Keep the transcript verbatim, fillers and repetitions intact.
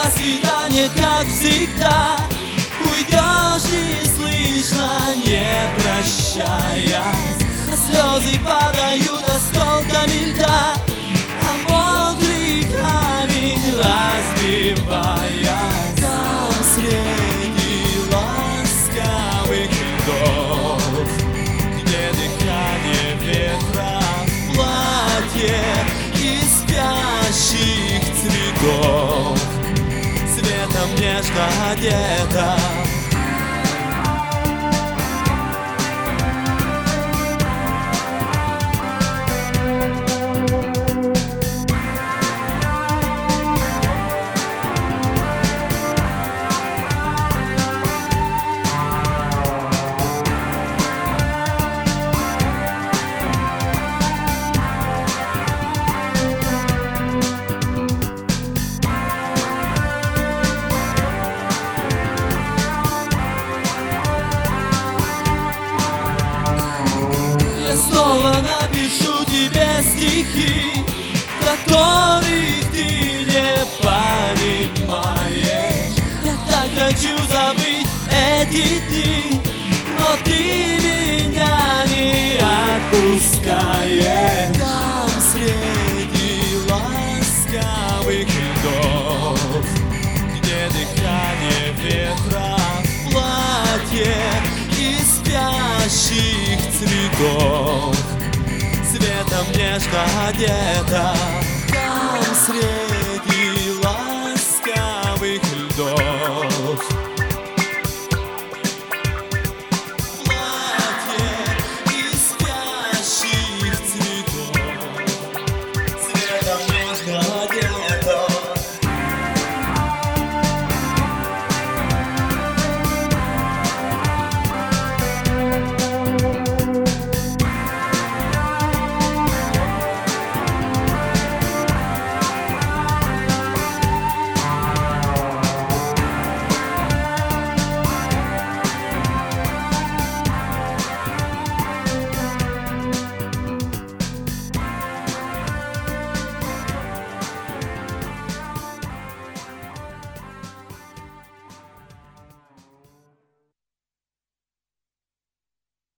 До свидания, как всегда. Уйдешь неслышно, не прощаясь, а слезы падают осколками льда, а мокрый камень разбиваясь. Там среди ласковых льдов, где дыхание ветра в платье из спящих цветов, светом нежно одета. Снова напишу тебе стихи, которых ты не понимаешь. Я так хочу забыть эти дни, но ты меня не отпускаешь. Там среди ласковых льдов, где дыхание ветра в платье из спящих цветов, светом нежно одета. Там среди